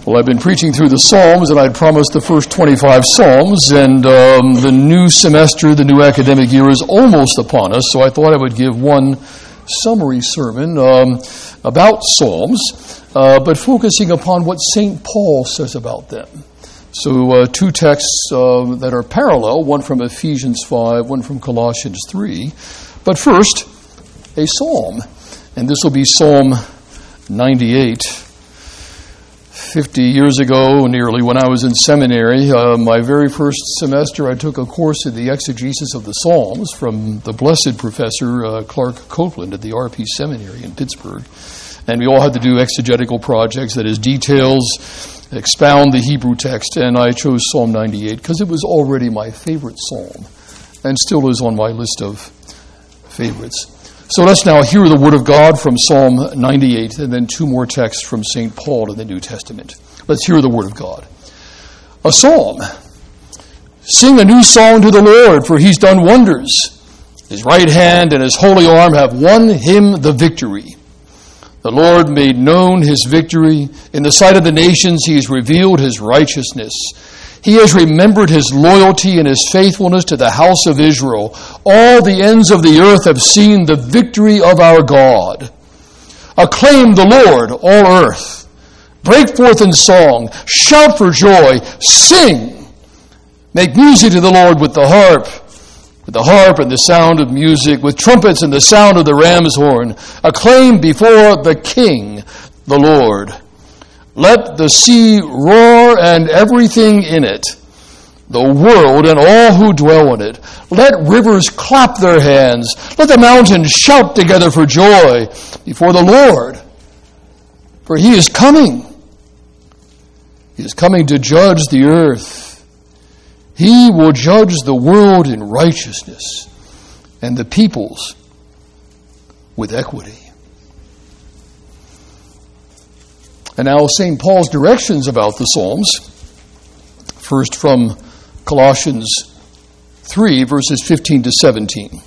Well, I've been preaching through the Psalms, and I'd promised the first 25 Psalms, and the new semester, the new academic year is almost upon us, so I thought I would give one summary sermon about Psalms, but focusing upon what St. Paul says about them. So two texts that are parallel, one from Ephesians 5, one from Colossians 3. But first, a psalm, and this will be Psalm 98. 50 years ago, nearly, when I was in seminary, my very first semester, I took a course in the exegesis of the Psalms from the blessed professor Clark Copeland at the RP Seminary in Pittsburgh. And we all had to do exegetical projects, that is, details, expound the Hebrew text, and I chose Psalm 98 because it was already my favorite psalm and still is on my list of favorites. So let's now hear the Word of God from Psalm 98 and then two more texts from St. Paul in the New Testament. Let's hear the Word of God. A psalm. Sing a new song to the Lord, for He's done wonders. His right hand and His holy arm have won Him the victory. The Lord made known His victory. In the sight of the nations He has revealed His righteousness. He has remembered His loyalty and His faithfulness to the house of Israel. All the ends of the earth have seen the victory of our God. Acclaim the Lord, all earth. Break forth in song. Shout for joy. Sing. Make music to the Lord with the harp and the sound of music, with trumpets and the sound of the ram's horn. Acclaim before the King, the Lord. Let the sea roar and everything in it, the world and all who dwell in it. Let rivers clap their hands. Let the mountains shout together for joy before the Lord. For He is coming. He is coming to judge the earth. He will judge the world in righteousness and the peoples with equity. And now St. Paul's directions about the Psalms, first from Colossians 3, verses 15 to 17.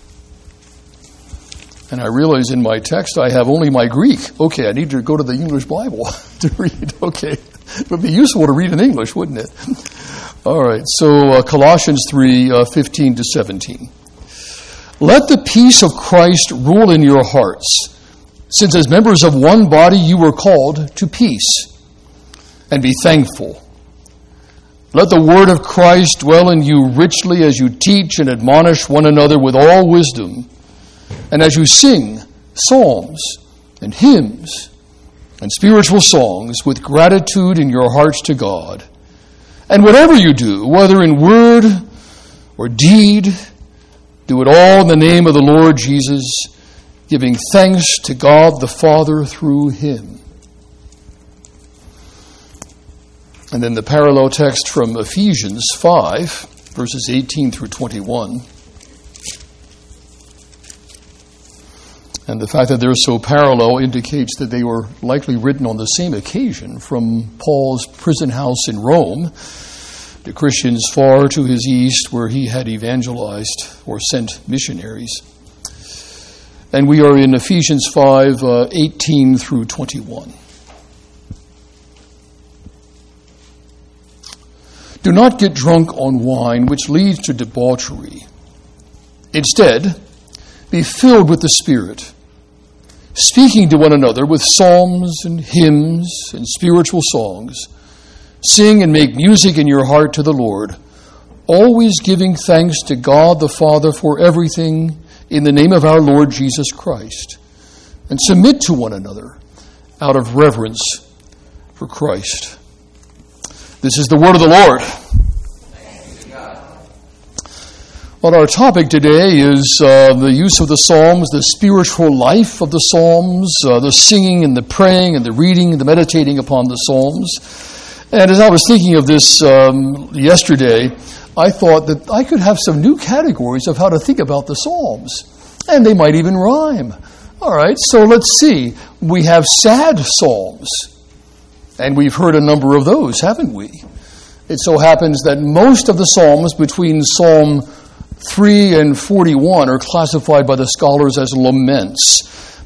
And I realize in my text I have only my Greek. Okay, I need to go to the English Bible to read. Okay, it would be useful to read in English, wouldn't it? All right, so Colossians 3, 15 to 17. Let the peace of Christ rule in your hearts, since as members of one body you were called to peace, and be thankful. Let the word of Christ dwell in you richly as you teach and admonish one another with all wisdom, and as you sing psalms and hymns and spiritual songs with gratitude in your hearts to God. And whatever you do, whether in word or deed, do it all in the name of the Lord Jesus, giving thanks to God the Father through Him. And then the parallel text from Ephesians 5, verses 18 through 21. And the fact that they're so parallel indicates that they were likely written on the same occasion from Paul's prison house in Rome to Christians far to his east where he had evangelized or sent missionaries. And we are in Ephesians 5, 18 through 21. Do not get drunk on wine, which leads to debauchery. Instead, be filled with the Spirit, speaking to one another with psalms and hymns and spiritual songs. Sing and make music in your heart to the Lord, always giving thanks to God the Father for everything in the name of our Lord Jesus Christ, and submit to one another out of reverence for Christ. This is the word of the Lord. Thanks be to God. Well, our topic today is the use of the Psalms, the spiritual life of the Psalms, the singing and the praying and the reading and the meditating upon the Psalms. And as I was thinking of this yesterday, I thought that I could have some new categories of how to think about the Psalms. And they might even rhyme. All right, so let's see. We have sad psalms. And we've heard a number of those, haven't we? It so happens that most of the Psalms between Psalm 3 and 41 are classified by the scholars as laments.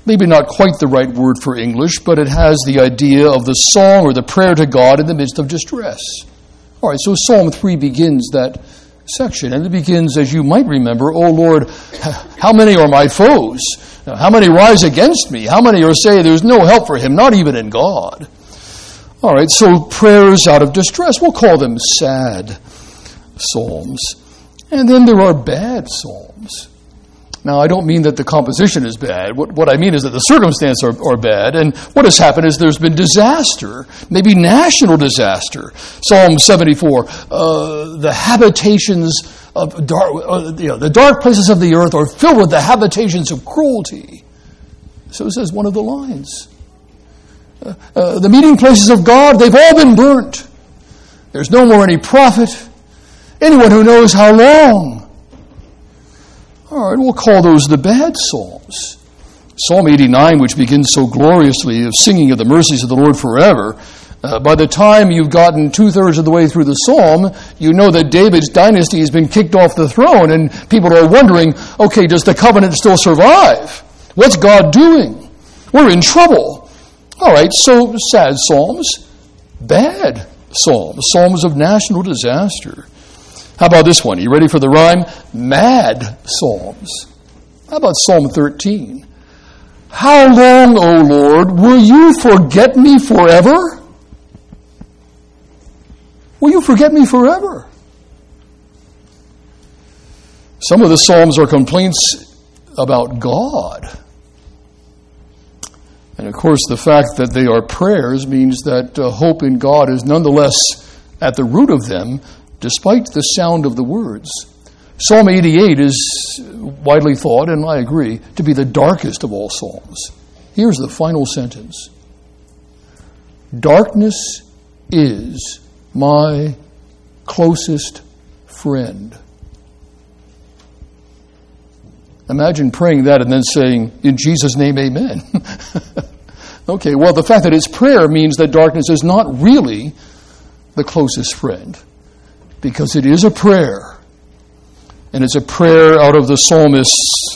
maybe not quite the right word for English, but it has the idea of the song or the prayer to God in the midst of distress. All right, so Psalm 3 begins that section, and it begins, as you might remember, "O Lord, how many are my foes? How many rise against me? How many are saying there's no help for him, not even in God?" All right, so prayers out of distress, we'll call them sad psalms. And then there are bad psalms. Now, I don't mean that the composition is bad. What I mean is that the circumstances are bad. And what has happened is there's been disaster, maybe national disaster. Psalm 74, the habitations of the dark places of the earth are filled with the habitations of cruelty. So says one of the lines. The meeting places of God, they've all been burnt. There's no more any prophet. Anyone who knows how long. All right, we'll call those the bad psalms. Psalm 89, which begins so gloriously of singing of the mercies of the Lord forever, by the time you've gotten 2/3 of the way through the psalm, you know that David's dynasty has been kicked off the throne, and people are wondering, okay, does the covenant still survive? What's God doing? We're in trouble. All right, so sad psalms, bad psalms, psalms of national disaster. How about this one? Are you ready for the rhyme? Mad psalms. How about Psalm 13? "How long, O Lord, will you forget me forever?" Will you forget me forever? Some of the psalms are complaints about God. And of course, the fact that they are prayers means that hope in God is nonetheless at the root of them, despite the sound of the words. Psalm 88 is widely thought, and I agree, to be the darkest of all psalms. Here's the final sentence. "Darkness is my closest friend." Imagine praying that and then saying, "In Jesus' name, amen." Okay, well, the fact that it's prayer means that darkness is not really the closest friend, because it is a prayer. And it's a prayer out of the psalmist's,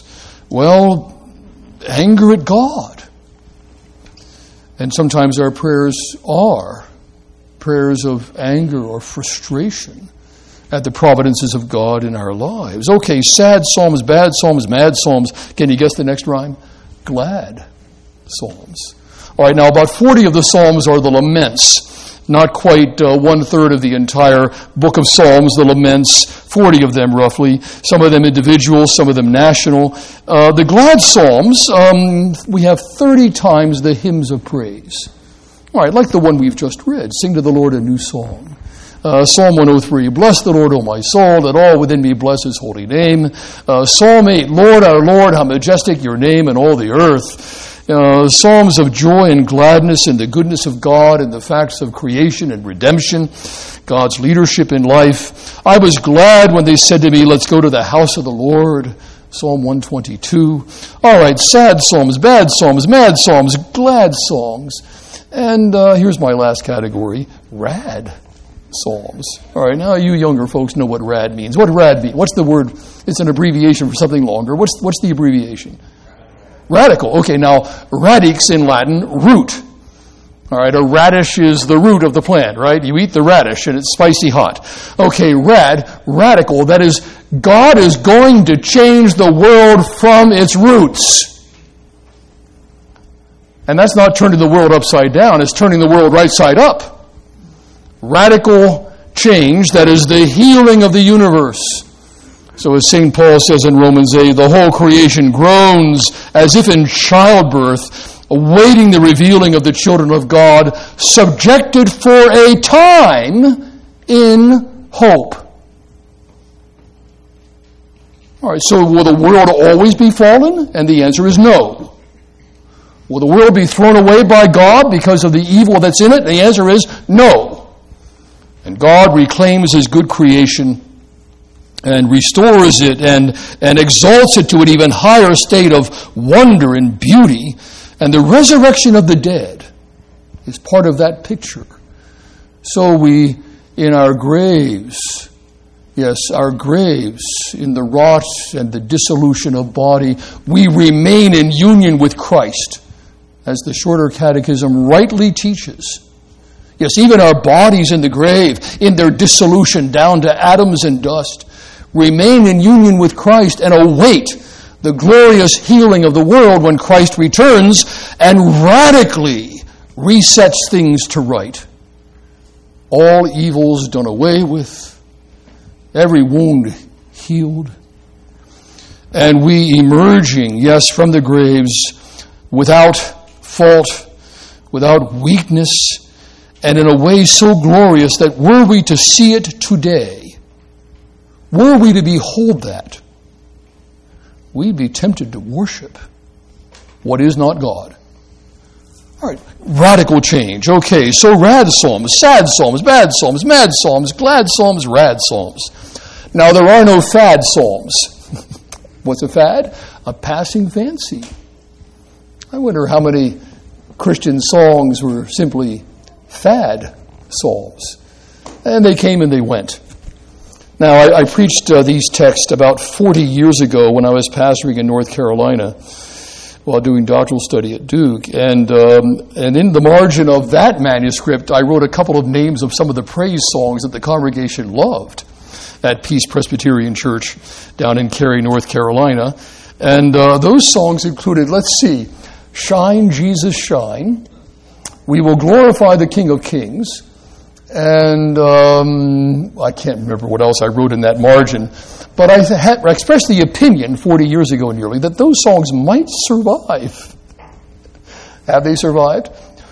anger at God. And sometimes our prayers are prayers of anger or frustration at the providences of God in our lives. Okay, sad psalms, bad psalms, mad psalms. Can you guess the next rhyme? Glad psalms. All right, now about 40 of the psalms are the laments. Not quite 1/3 of the entire book of Psalms, the laments, 40 of them roughly, some of them individual, some of them national. The glad psalms, we have 30 times the hymns of praise. All right, like the one we've just read, "Sing to the Lord a new song." Psalm 103, "Bless the Lord, O my soul, let all within me bless his holy name." Psalm 8, "Lord, our Lord, how majestic your name in all the earth." Psalms of joy and gladness in the goodness of God and the facts of creation and redemption, God's leadership in life. "I was glad when they said to me, let's go to the house of the Lord." Psalm 122. All right, sad psalms, bad psalms, mad psalms, glad songs. And here's my last category, rad psalms. All right, now you younger folks know what rad means. What rad mean? What's the word? It's an abbreviation for something longer. What's the abbreviation? Radical. Okay, now, radix in Latin, root. All right, a radish is the root of the plant, right? You eat the radish and it's spicy hot. Okay, radical, that is, God is going to change the world from its roots. And that's not turning the world upside down, it's turning the world right side up. Radical change, that is the healing of the universe. So as St. Paul says in Romans 8, the whole creation groans as if in childbirth, awaiting the revealing of the children of God, subjected for a time in hope. All right, so will the world always be fallen? And the answer is no. Will the world be thrown away by God because of the evil that's in it? The answer is no. And God reclaims his good creation and restores it and exalts it to an even higher state of wonder and beauty. And the resurrection of the dead is part of that picture. So we, in our graves, Yes, our graves in the rot and the dissolution of body, we remain in union with Christ, as the Shorter Catechism rightly teaches. Yes, even our bodies in the grave, in their dissolution down to atoms and dust, remain in union with Christ and await the glorious healing of the world when Christ returns and radically resets things to right. All evils done away with, every wound healed, and we emerging, yes, from the graves without fault, without weakness, and in a way so glorious that were we to see it today, were we to behold that, we'd be tempted to worship what is not God. All right, radical change. Okay, so rad psalms, sad psalms, bad psalms, mad psalms, glad psalms, rad psalms. Now, there are no fad psalms. What's a fad? A passing fancy. I wonder how many Christian songs were simply fad psalms. And they came and they went. Now, I preached these texts about 40 years ago when I was pastoring in North Carolina while doing doctoral study at Duke. And in the margin of that manuscript, I wrote a couple of names of some of the praise songs that the congregation loved at Peace Presbyterian Church down in Cary, North Carolina. And those songs included, let's see, Shine, Jesus, Shine. We Will Glorify the King of Kings. And I can't remember what else I wrote in that margin. But I expressed the opinion 40 years ago nearly that those songs might survive. Have they survived?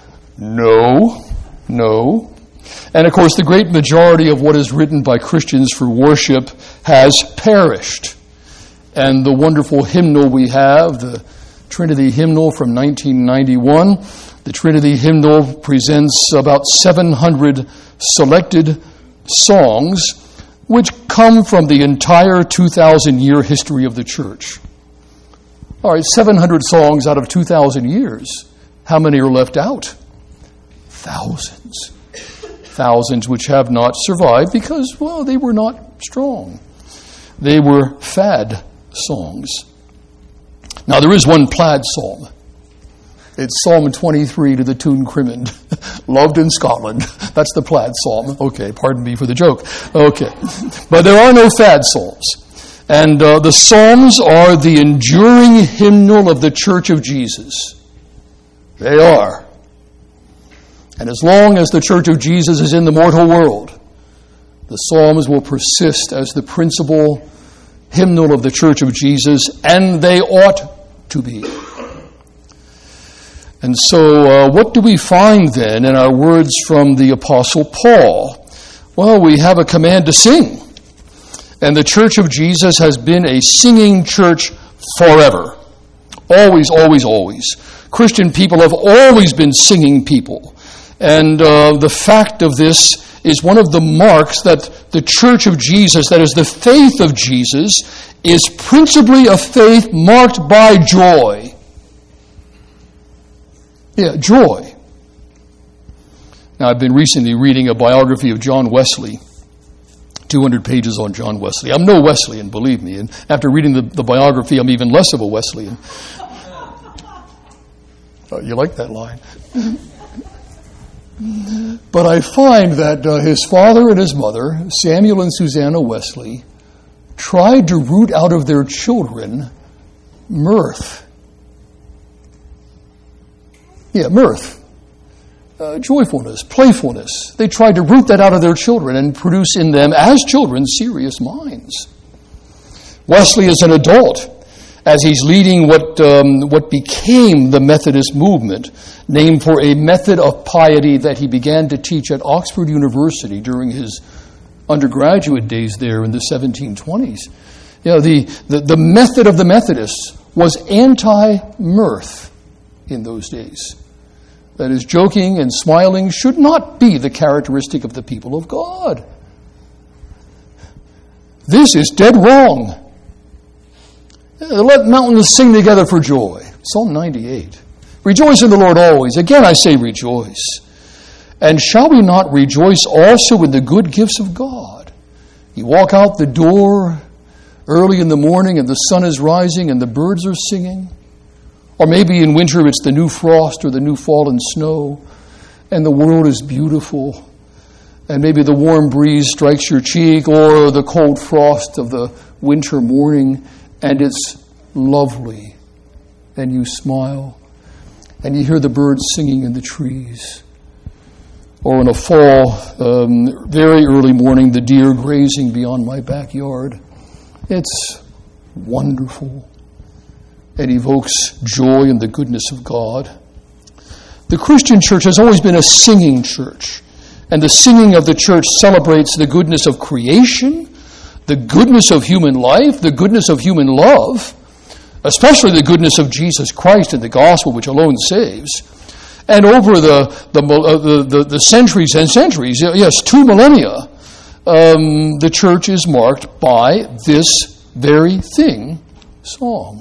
No. And of course, the great majority of what is written by Christians for worship has perished. And the wonderful hymnal we have, the Trinity Hymnal from 1991, the Trinity Hymnal presents about 700 selected songs which come from the entire 2,000-year history of the church. All right, 700 songs out of 2,000 years. How many are left out? Thousands. Thousands which have not survived because, well, they were not strong. They were fad songs. Now, there is one plaid psalm. It's Psalm 23 to the tune Crimond, loved in Scotland. That's the plaid psalm. Okay, pardon me for the joke. Okay. But there are no fad psalms. And the psalms are the enduring hymnal of the Church of Jesus. They are. And as long as the Church of Jesus is in the mortal world, the psalms will persist as the principal hymnal of the Church of Jesus, and they ought to be. And so what do we find then in our words from the Apostle Paul? Well, we have a command to sing. And the Church of Jesus has been a singing church forever. Always, always, always. Christian people have always been singing people. And the fact of this is one of the marks that the Church of Jesus, that is the faith of Jesus, is principally a faith marked by joy. Yeah, joy. Now, I've been recently reading a biography of John Wesley. 200 pages on John Wesley. I'm no Wesleyan, believe me. And after reading the biography, I'm even less of a Wesleyan. Oh, you like that line? But I find that his father and his mother, Samuel and Susanna Wesley, tried to root out of their children mirth. Yeah, mirth. Joyfulness, playfulness. They tried to root that out of their children and produce in them, as children, serious minds. Wesley is an adult, as he's leading what became the Methodist movement, named for a method of piety that he began to teach at Oxford University during his undergraduate days there in the 1720s. You know, the method of the Methodists was anti-mirth in those days. That is, joking and smiling should not be the characteristic of the people of God. This is dead wrong. Let mountains sing together for joy. Psalm 98. Rejoice in the Lord always. Again I say rejoice. And shall we not rejoice also in the good gifts of God? You walk out the door early in the morning and the sun is rising and the birds are singing. Or maybe in winter it's the new frost or the new fallen snow and the world is beautiful. And maybe the warm breeze strikes your cheek or the cold frost of the winter morning and it's lovely. And you smile and you hear the birds singing in the trees. Or in a fall, very early morning, the deer grazing beyond my backyard. It's wonderful. It evokes joy in the goodness of God. The Christian church has always been a singing church. And the singing of the church celebrates the goodness of creation, the goodness of human life, the goodness of human love, especially the goodness of Jesus Christ and the gospel which alone saves. And over the centuries and centuries, yes, 2 millennia, the church is marked by this very thing, song.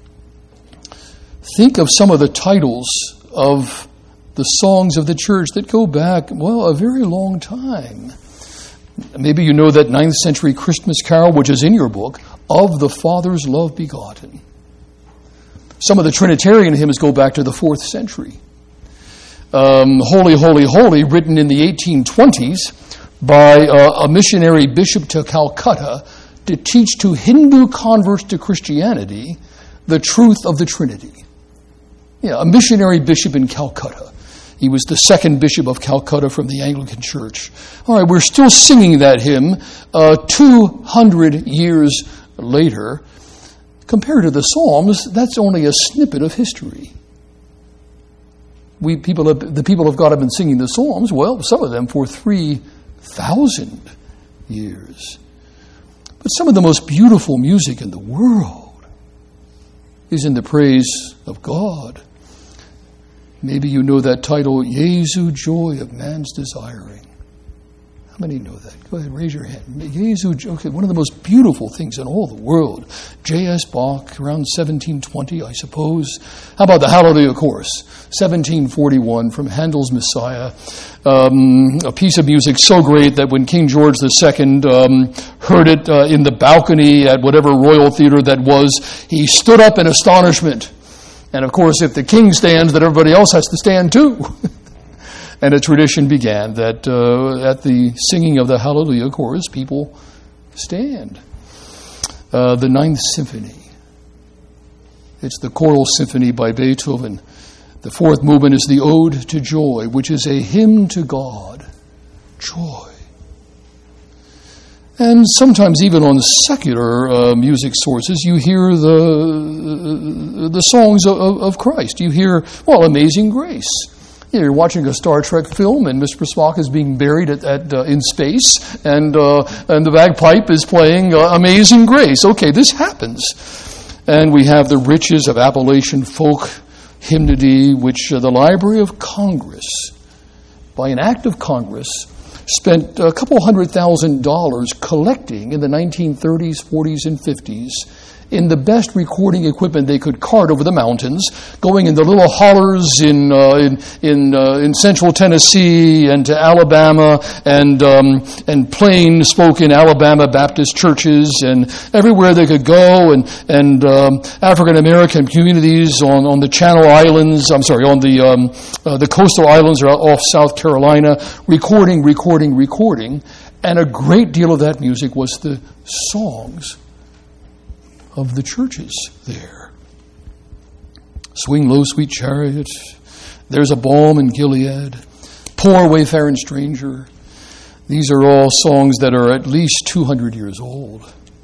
Think of some of the titles of the songs of the church that go back, well, a very long time. Maybe you know that 9th century Christmas carol, which is in your book, Of the Father's Love Begotten. Some of the Trinitarian hymns go back to the 4th century. Holy, Holy, Holy, written in the 1820s by a missionary bishop to Calcutta to teach to Hindu converts to Christianity the truth of the Trinity. Yeah, a missionary bishop in Calcutta. He was the second bishop of Calcutta from the Anglican Church. All right, we're still singing that hymn 200 years later. Compared to the Psalms, that's only a snippet of history. The people of God have been singing the Psalms, well, some of them for 3,000 years. But some of the most beautiful music in the world is in the praise of God. Maybe you know that title, Jesu, Joy of Man's Desiring. How many know that? Go ahead, raise your hand. Jesu, okay, one of the most beautiful things in all the world. J.S. Bach, around 1720, I suppose. How about the Hallelujah Chorus? 1741 from Handel's Messiah. A piece of music so great that when King George II heard it in the balcony at whatever royal theater that was, he stood up in astonishment. And of course, if the king stands, then everybody else has to stand too. And a tradition began that at the singing of the Hallelujah Chorus, people stand. The Ninth Symphony. It's the choral symphony by Beethoven. The fourth movement is the Ode to Joy, which is a hymn to God. Joy. And sometimes even on secular music sources, you hear the songs of Christ. You hear, well, Amazing Grace. You're watching a Star Trek film, and Mr. Spock is being buried in space, and the bagpipe is playing Amazing Grace. Okay, this happens. And we have the riches of Appalachian folk hymnody, which the Library of Congress, by an act of Congress, spent a couple $100,000 collecting in the 1930s, 40s, and 50s in the best recording equipment they could cart over the mountains, going in the little hollers in central Tennessee and to Alabama and plain spoken Alabama Baptist churches and everywhere they could go, and African American communities on the Channel Islands. I'm sorry, on the coastal islands off South Carolina, recording, and a great deal of that music was the songs of the churches there. Swing low, sweet chariot. There's a balm in Gilead. Poor wayfaring stranger. These are all songs that are at least 200 years old.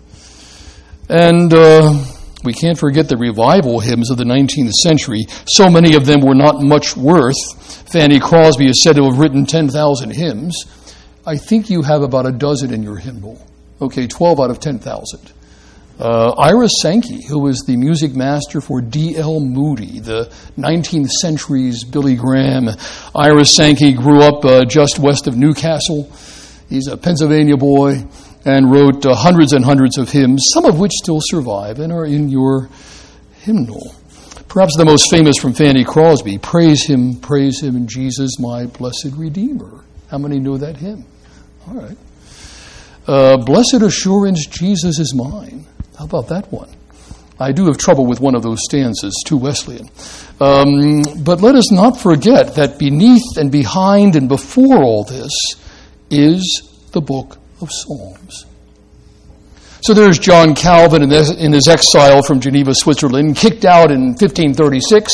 And we can't forget the revival hymns of the 19th century. So many of them were not much worth. Fanny Crosby is said to have written 10,000 hymns. I think you have about a dozen in your hymnal. Okay, 12 out of 10,000. Ira Sankey, who was the music master for D.L. Moody, the 19th century's Billy Graham. Ira Sankey grew up just west of Newcastle. He's a Pennsylvania boy and wrote hundreds and hundreds of hymns, some of which still survive and are in your hymnal. Perhaps the most famous from Fanny Crosby, Praise Him, Jesus, my blessed Redeemer. How many know that hymn? All right. Blessed assurance, Jesus is mine. How about that one? I do have trouble with one of those stanzas, too Wesleyan. But let us not forget that beneath and behind and before all this is the book of Psalms. So there's John Calvin in his exile from Geneva, Switzerland, kicked out in 1536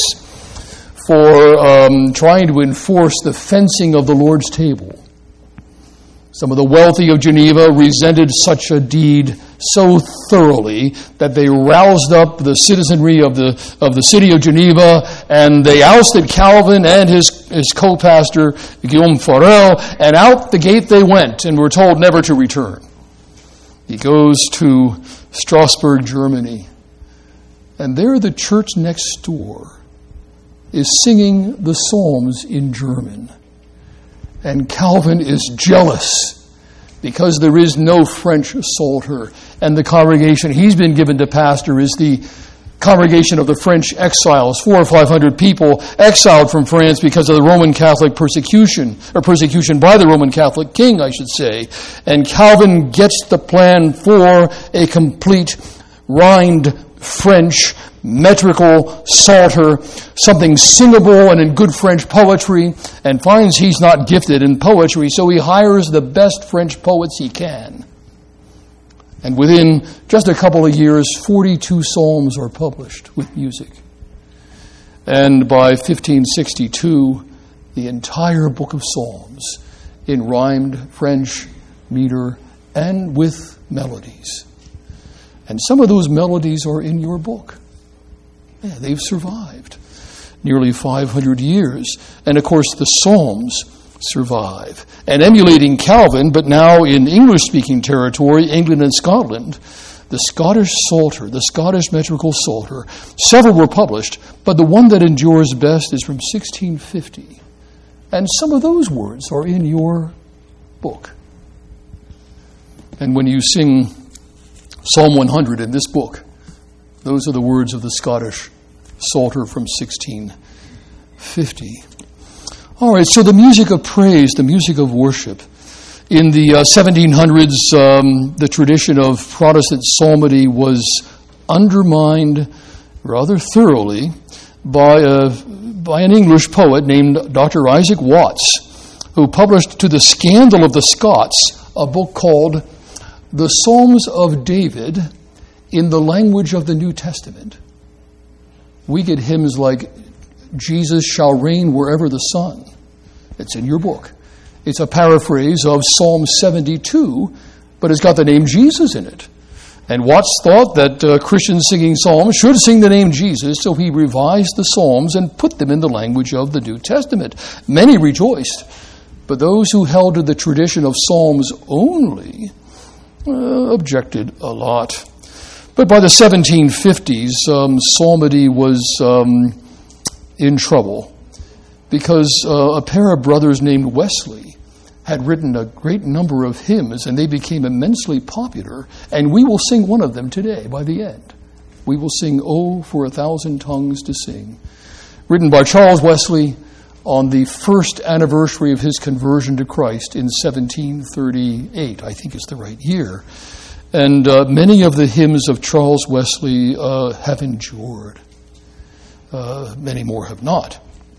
for trying to enforce the fencing of the Lord's table. Some of the wealthy of Geneva resented such a deed so thoroughly that they roused up the citizenry of the city of Geneva, and they ousted Calvin and his co-pastor, Guillaume Farel, and out the gate they went and were told never to return. He goes to Strasbourg, Germany, and there the church next door is singing the Psalms in German. And Calvin is jealous because there is no French Psalter. And the congregation he's been given to pastor is the congregation of the French exiles, 400 or 500 people exiled from France because of the Roman Catholic persecution, or persecution by the Roman Catholic king, I should say. And Calvin gets the plan for a complete rhymed French metrical psalter, something singable and in good French poetry, and finds he's not gifted in poetry, so he hires the best French poets he can. And within just a couple of years, 42 psalms are published with music. And by 1562, the entire book of Psalms in rhymed French meter and with melodies. And some of those melodies are in your book. Yeah, they've survived nearly 500 years. And of course, the Psalms survive. And emulating Calvin, but now in English-speaking territory, England and Scotland, the Scottish Psalter, the Scottish metrical Psalter, several were published, but the one that endures best is from 1650. And some of those words are in your book. And when you sing Psalm 100 in this book, those are the words of the Scottish Psalter from 1650. All right, so the music of praise, the music of worship. In the 1700s, the tradition of Protestant psalmody was undermined rather thoroughly by an English poet named Dr. Isaac Watts, who published, to the scandal of the Scots, a book called The Psalms of David in the language of the New Testament. We get hymns like Jesus shall reign wherever the sun. It's in your book. It's a paraphrase of Psalm 72, but it's got the name Jesus in it. And Watts thought that Christians singing psalms should sing the name Jesus, so he revised the psalms and put them in the language of the New Testament. Many rejoiced, but those who held to the tradition of psalms only objected a lot. But by the 1750s, psalmody was in trouble because a pair of brothers named Wesley had written a great number of hymns, and they became immensely popular. And we will sing one of them today by the end. We will sing, "Oh, for a Thousand Tongues to Sing," written by Charles Wesley on the first anniversary of his conversion to Christ in 1738, I think is the right year. And many of the hymns of Charles Wesley have endured. Many more have not.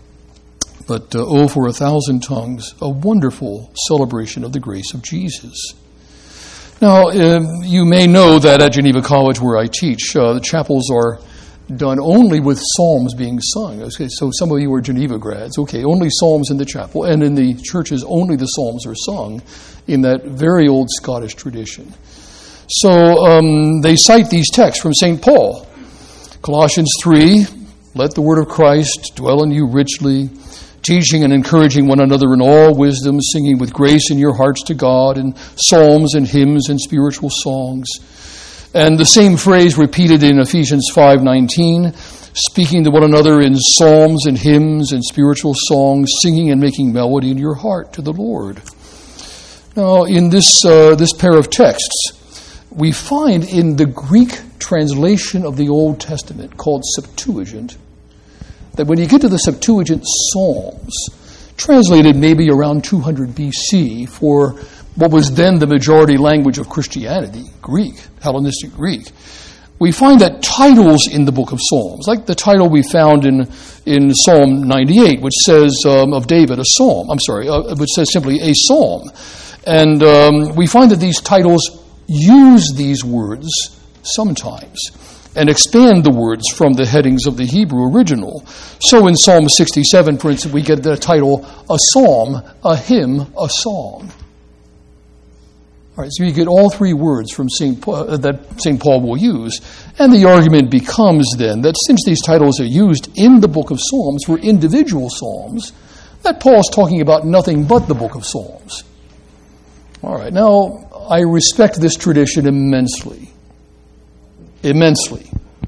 But "Oh, for a Thousand Tongues," a wonderful celebration of the grace of Jesus. Now, you may know that at Geneva College where I teach, the chapels are done only with psalms being sung. Okay, so some of you are Geneva grads. Okay, only psalms in the chapel, and in the churches only the psalms are sung in that very old Scottish tradition. So they cite these texts from St. Paul. Colossians 3, "Let the word of Christ dwell in you richly, teaching and encouraging one another in all wisdom, singing with grace in your hearts to God, in psalms and hymns and spiritual songs." And the same phrase repeated in Ephesians 5:19, "Speaking to one another in psalms and hymns and spiritual songs, singing and making melody in your heart to the Lord." Now, in this pair of texts, we find in the Greek translation of the Old Testament called Septuagint, that when you get to the Septuagint Psalms, translated maybe around 200 BC for what was then the majority language of Christianity, Greek, Hellenistic Greek. We find that titles in the book of Psalms, like the title we found in Psalm 98, which says of David, a psalm, which says simply a psalm. And we find that these titles use these words sometimes and expand the words from the headings of the Hebrew original. So in Psalm 67, for instance, we get the title, a psalm, a hymn, a song. All right, so you get all three words from that St. Paul will use. And the argument becomes then that since these titles are used in the book of Psalms for individual psalms, that Paul's talking about nothing but the book of Psalms. All right, now I respect this tradition immensely. Immensely.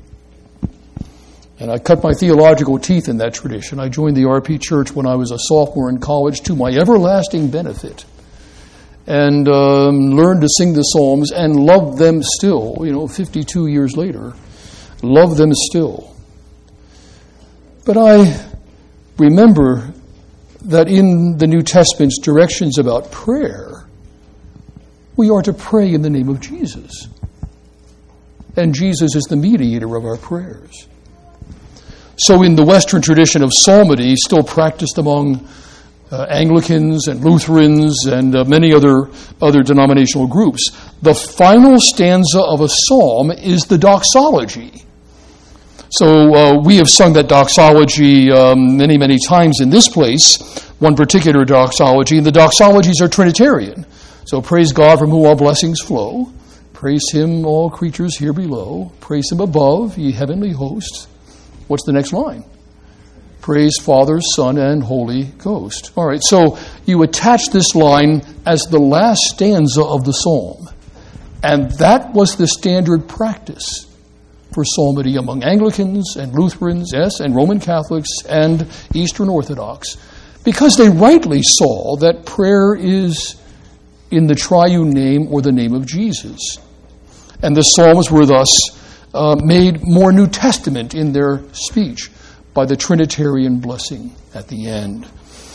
And I cut my theological teeth in that tradition. I joined the RP Church when I was a sophomore in college to my everlasting benefit. And learned to sing the Psalms and love them still, 52 years later. Love them still. But I remember that in the New Testament's directions about prayer, we are to pray in the name of Jesus. And Jesus is the mediator of our prayers. So in the Western tradition of psalmody, still practiced among Anglicans and Lutherans and many other denominational groups, the final stanza of a psalm is the doxology. So we have sung that doxology many, many times in this place, one particular doxology, and the doxologies are Trinitarian. So praise God from whom all blessings flow. Praise him, all creatures here below. Praise him above, ye heavenly hosts. What's the next line? Praise Father, Son, and Holy Ghost. All right, so you attach this line as the last stanza of the psalm. And that was the standard practice for psalmody among Anglicans and Lutherans, yes, and Roman Catholics and Eastern Orthodox, because they rightly saw that prayer is in the triune name or the name of Jesus. And the Psalms were thus made more New Testament in their speech by the Trinitarian blessing at the end.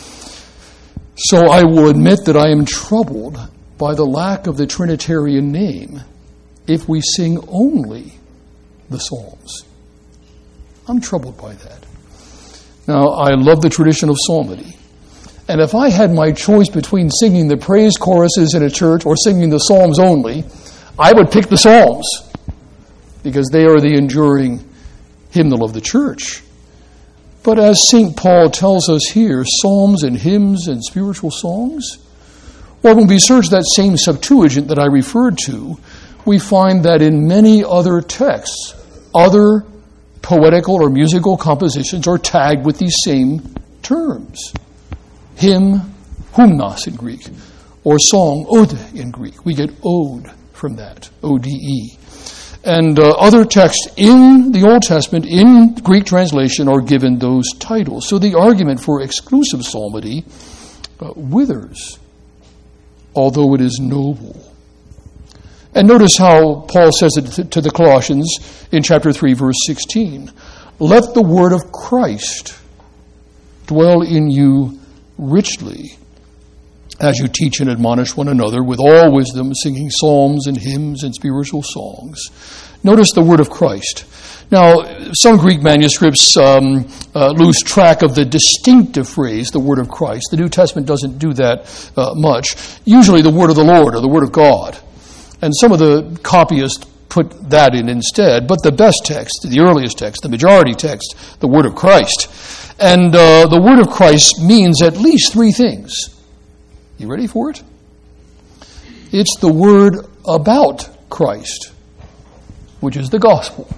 So I will admit that I am troubled by the lack of the Trinitarian name if we sing only the Psalms. I'm troubled by that. Now, I love the tradition of psalmody. And if I had my choice between singing the praise choruses in a church or singing the Psalms only, I would pick the Psalms because they are the enduring hymnal of the church. But as St. Paul tells us here, psalms and hymns and spiritual songs, well, when we search that same Septuagint that I referred to, we find that in many other texts, other poetical or musical compositions are tagged with these same terms. Hymn, hymnos in Greek, or song, ode in Greek. We get ode from that, O-D-E. And other texts in the Old Testament, in Greek translation, are given those titles. So the argument for exclusive psalmody withers, although it is noble. And notice how Paul says it to the Colossians in chapter 3, verse 16. Let the word of Christ dwell in you richly, as you teach and admonish one another with all wisdom, singing psalms and hymns and spiritual songs. Notice the word of Christ. Now, some Greek manuscripts lose track of the distinctive phrase, the word of Christ. The New Testament doesn't do that much. Usually the word of the Lord or the word of God. And some of the copyists put that in instead. But the best text, the earliest text, the majority text, the word of Christ. And the word of Christ means at least three things. You ready for it? It's the word about Christ, which is the gospel.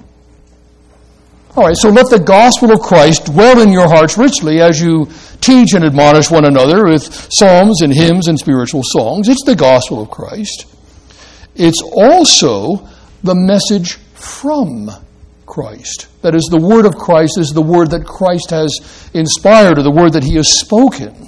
All right, so let the gospel of Christ dwell in your hearts richly as you teach and admonish one another with psalms and hymns and spiritual songs. It's the gospel of Christ. It's also the message from Christ. That is, the word of Christ is the word that Christ has inspired, or the word that he has spoken.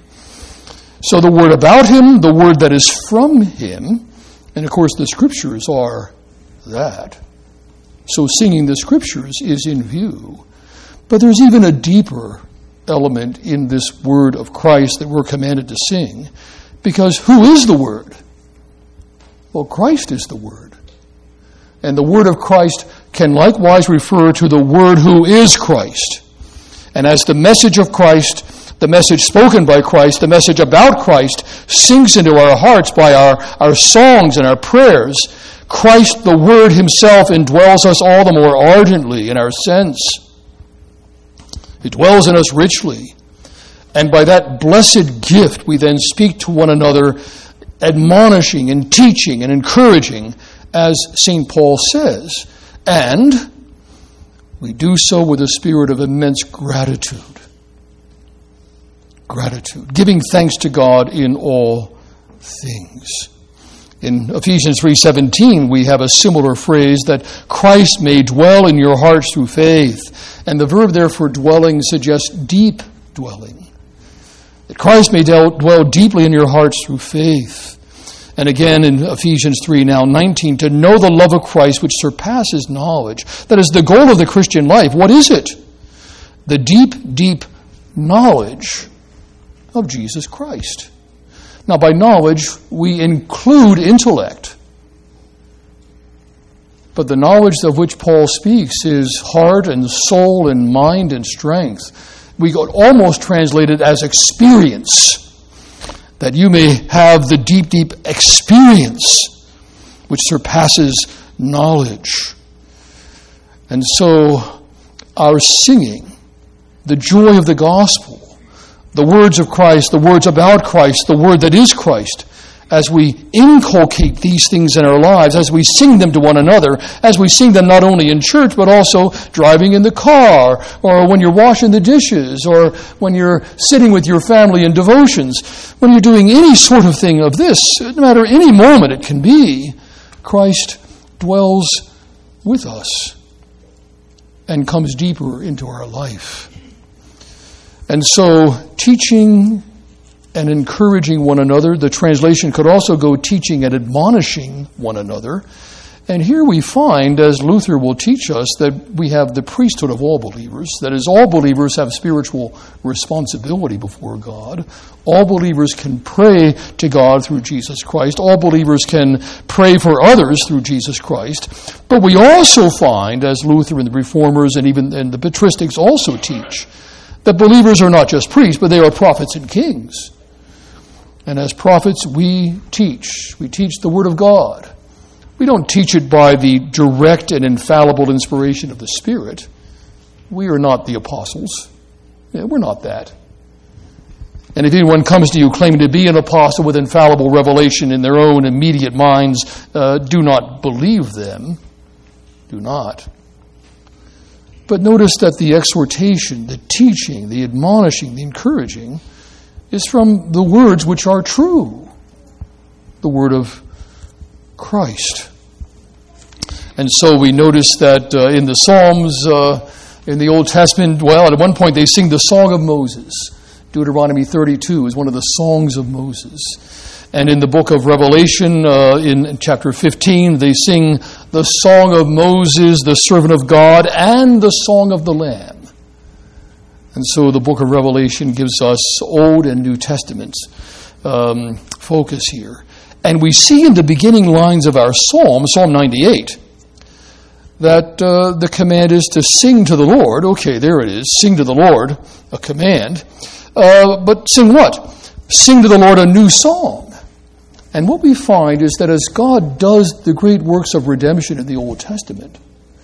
So the word about him, the word that is from him, and of course the scriptures are that. So singing the scriptures is in view. But there's even a deeper element in this word of Christ that we're commanded to sing. Because who is the Word? Well, Christ is the Word. And the Word of Christ can likewise refer to the Word who is Christ. And as the message of Christ, the message spoken by Christ, the message about Christ sinks into our hearts by our songs and our prayers, Christ, the Word himself, indwells us all the more ardently in our sense. It dwells in us richly. And by that blessed gift, we then speak to one another, admonishing and teaching and encouraging, as St. Paul says. And we do so with a spirit of immense gratitude. Gratitude. Giving thanks to God in all things. In Ephesians 3:17, we have a similar phrase that Christ may dwell in your hearts through faith. And the verb there for dwelling suggests deep dwelling. That Christ may dwell deeply in your hearts through faith. And again in Ephesians 3:19, to know the love of Christ which surpasses knowledge. That is the goal of the Christian life. What is it? The deep, deep knowledge of Jesus Christ. Now, by knowledge, we include intellect. But the knowledge of which Paul speaks is heart and soul and mind and strength. We could almost translate it as experience. That you may have the deep, deep experience which surpasses knowledge. And so our singing, the joy of the gospel, the words of Christ, the words about Christ, the word that is Christ, as we inculcate these things in our lives, as we sing them to one another, as we sing them not only in church, but also driving in the car, or when you're washing the dishes, or when you're sitting with your family in devotions, when you're doing any sort of thing of this, no matter any moment it can be, Christ dwells with us and comes deeper into our life. And so, teaching and encouraging one another, the translation could also go teaching and admonishing one another. And here we find, as Luther will teach us, that we have the priesthood of all believers. That is, all believers have spiritual responsibility before God. All believers can pray to God through Jesus Christ. All believers can pray for others through Jesus Christ. But we also find, as Luther and the Reformers and even and the Patristics also teach, that believers are not just priests, but they are prophets and kings. And as prophets, we teach. We teach the Word of God. We don't teach it by the direct and infallible inspiration of the Spirit. We are not the apostles. We're not that. And if anyone comes to you claiming to be an apostle with infallible revelation in their own immediate minds, do not believe them. Do not. But notice that the exhortation, the teaching, the admonishing, the encouraging is from the words which are true, the word of Christ. And so we notice that in the Psalms, in the Old Testament, well, at one point they sing the Song of Moses. Deuteronomy 32 is one of the songs of Moses. And in the book of Revelation, in chapter 15, they sing the song of Moses, the servant of God, and the song of the Lamb. And so the book of Revelation gives us Old and New Testaments focus here. And we see in the beginning lines of our psalm, Psalm 98, that the command is to sing to the Lord. Okay, there it is, sing to the Lord, a command. But sing what? Sing to the Lord a new song. And what we find is that as God does the great works of redemption in the Old Testament,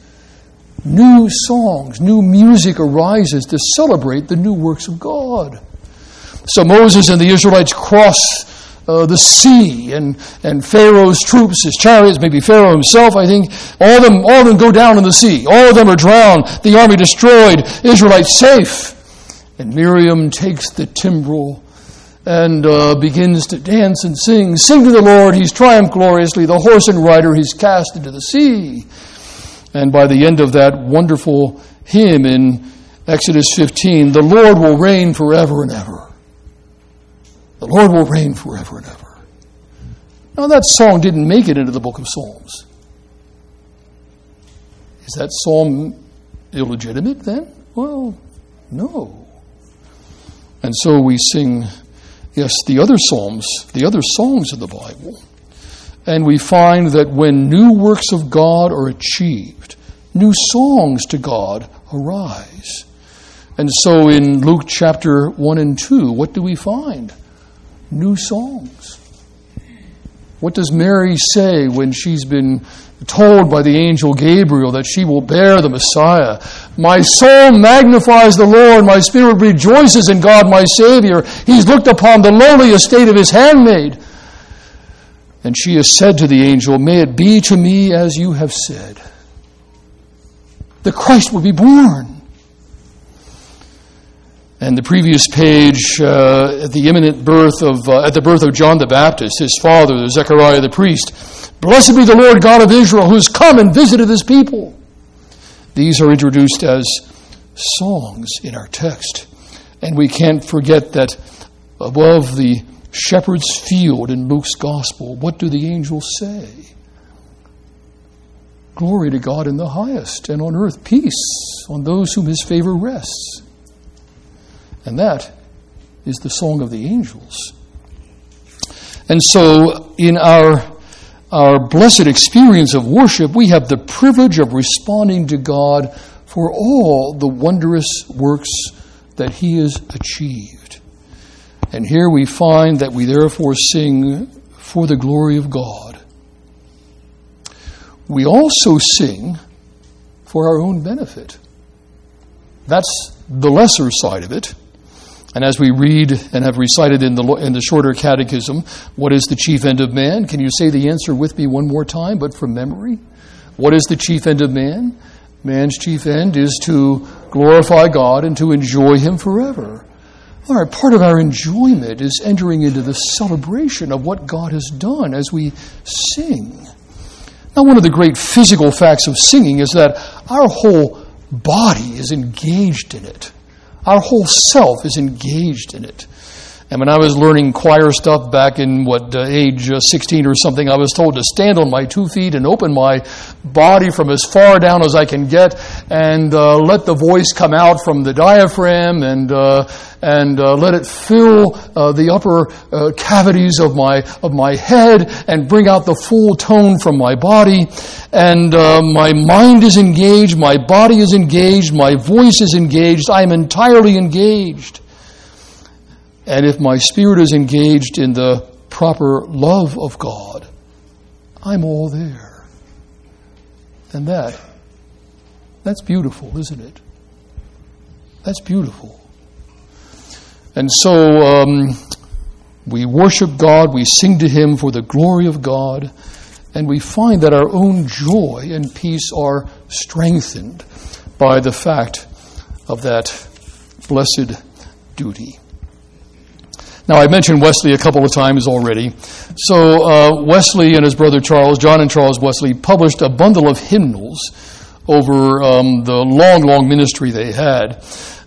new songs, new music arises to celebrate the new works of God. So Moses and the Israelites cross the sea, and Pharaoh's troops, his chariots, maybe Pharaoh himself, I think, all of them go down in the sea. All of them are drowned. The army destroyed. Israelites safe. And Miriam takes the timbrel and begins to dance and sing. Sing to the Lord, he's triumphed gloriously. The horse and rider he's cast into the sea. And by the end of that wonderful hymn in Exodus 15, the Lord will reign forever and ever. The Lord will reign forever and ever. Now that song didn't make it into the book of Psalms. Is that psalm illegitimate then? Well, no. And so we sing, yes, the other psalms, the other songs of the Bible. And we find that when new works of God are achieved, new songs to God arise. And so in Luke chapter 1 and 2, what do we find? New songs. What does Mary say when she's been told by the angel Gabriel that she will bear the Messiah? My soul magnifies the Lord, my spirit rejoices in God my Savior. He's looked upon the lowly estate of his handmaid. And she has said to the angel, may it be to me as you have said. The Christ will be born. And the previous page, at the birth of John the Baptist, his father, Zechariah the priest, blessed be the Lord God of Israel, who has come and visited his people. These are introduced as songs in our text. And we can't forget that above the shepherd's field in Luke's gospel, what do the angels say? Glory to God in the highest, and on earth peace on those whom his favor rests. And that is the song of the angels. And so in our blessed experience of worship, we have the privilege of responding to God for all the wondrous works that he has achieved. And here we find that we therefore sing for the glory of God. We also sing for our own benefit. That's the lesser side of it. And as we read and have recited in the shorter catechism, what is the chief end of man? Can you say the answer with me one more time, but from memory? What is the chief end of man? Man's chief end is to glorify God and to enjoy him forever. All right, part of our enjoyment is entering into the celebration of what God has done as we sing. Now, one of the great physical facts of singing is that our whole body is engaged in it. Our whole self is engaged in it. And when I was learning choir stuff back in, age 16 or something, I was told to stand on my 2 feet and open my body from as far down as I can get and let the voice come out from the diaphragm and let it fill the upper cavities of my head and bring out the full tone from my body. And my mind is engaged, my body is engaged, my voice is engaged, I am entirely engaged. And if my spirit is engaged in the proper love of God, I'm all there. And that's beautiful, isn't it? That's beautiful. And so we worship God, we sing to him for the glory of God, and we find that our own joy and peace are strengthened by the fact of that blessed duty. Now, I mentioned Wesley a couple of times already. So Wesley and his brother Charles, John and Charles Wesley, published a bundle of hymnals over the long ministry they had.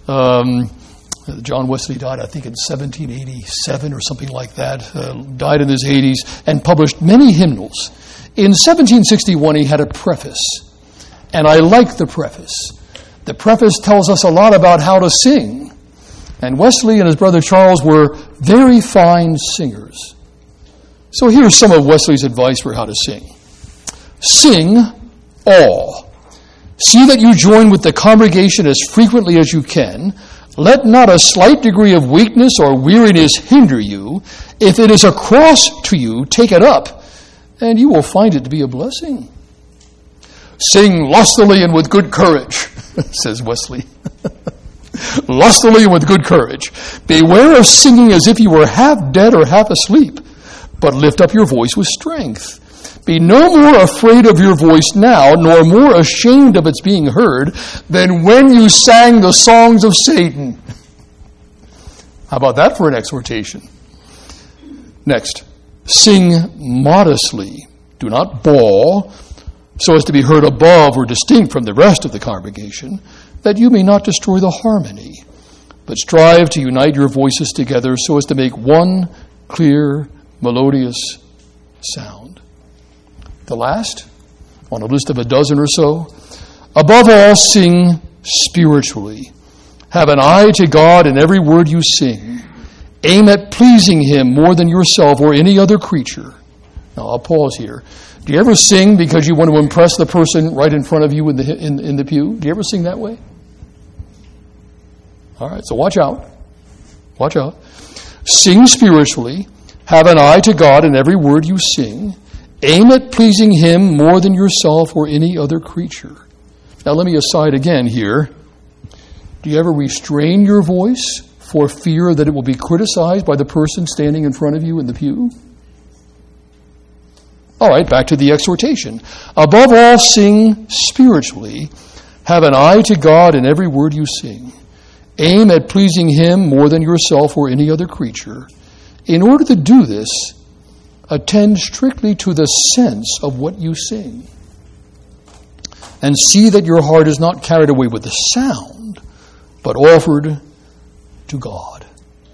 John Wesley died, I think, in 1787 or something like that, died in his 80s, and published many hymnals. In 1761, he had a preface, and I like the preface. The preface tells us a lot about how to sing. And Wesley and his brother Charles were very fine singers. So here's some of Wesley's advice for how to sing. Sing all. See that you join with the congregation as frequently as you can. Let not a slight degree of weakness or weariness hinder you. If it is a cross to you, take it up, and you will find it to be a blessing. Sing lustily and with good courage, says Wesley. Lustily and with good courage. Beware of singing as if you were half dead or half asleep, but lift up your voice with strength. Be no more afraid of your voice now, nor more ashamed of its being heard, than when you sang the songs of Satan. How about that for an exhortation? Next, sing modestly. Do not bawl, so as to be heard above or distinct from the rest of the congregation, that you may not destroy the harmony, but strive to unite your voices together so as to make one clear, melodious sound. The last, on a list of a dozen or so, above all, sing spiritually. Have an eye to God in every word you sing. Aim at pleasing Him more than yourself or any other creature. Now, I'll pause here. Do you ever sing because you want to impress the person right in front of you in the pew? Do you ever sing that way? All right, so watch out. Watch out. Sing spiritually. Have an eye to God in every word you sing. Aim at pleasing Him more than yourself or any other creature. Now, let me aside again here. Do you ever restrain your voice for fear that it will be criticized by the person standing in front of you in the pew? All right, back to the exhortation. Above all, sing spiritually. Have an eye to God in every word you sing. Aim at pleasing Him more than yourself or any other creature. In order to do this, attend strictly to the sense of what you sing. And see that your heart is not carried away with the sound, but offered to God.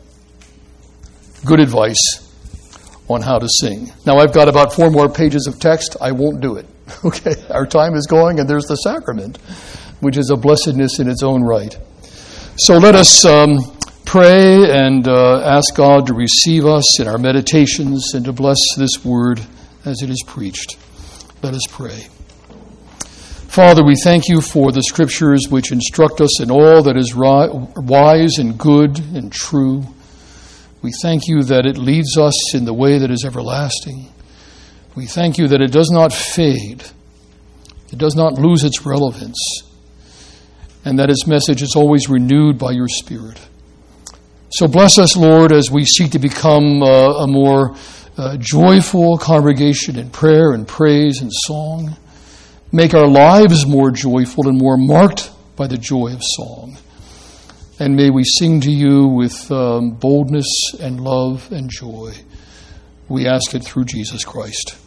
Good advice on how to sing. Now, I've got about 4 more pages of text. I won't do it. Okay, our time is going, and there's the sacrament, which is a blessedness in its own right. So let us pray and ask God to receive us in our meditations and to bless this word as it is preached. Let us pray. Father, we thank you for the Scriptures which instruct us in all that is wise and good and true. We thank you that it leads us in the way that is everlasting. We thank you that it does not fade. It does not lose its relevance. And that its message is always renewed by your Spirit. So bless us, Lord, as we seek to become a more joyful congregation in prayer and praise and song. Make our lives more joyful and more marked by the joy of song. And may we sing to you with boldness and love and joy. We ask it through Jesus Christ.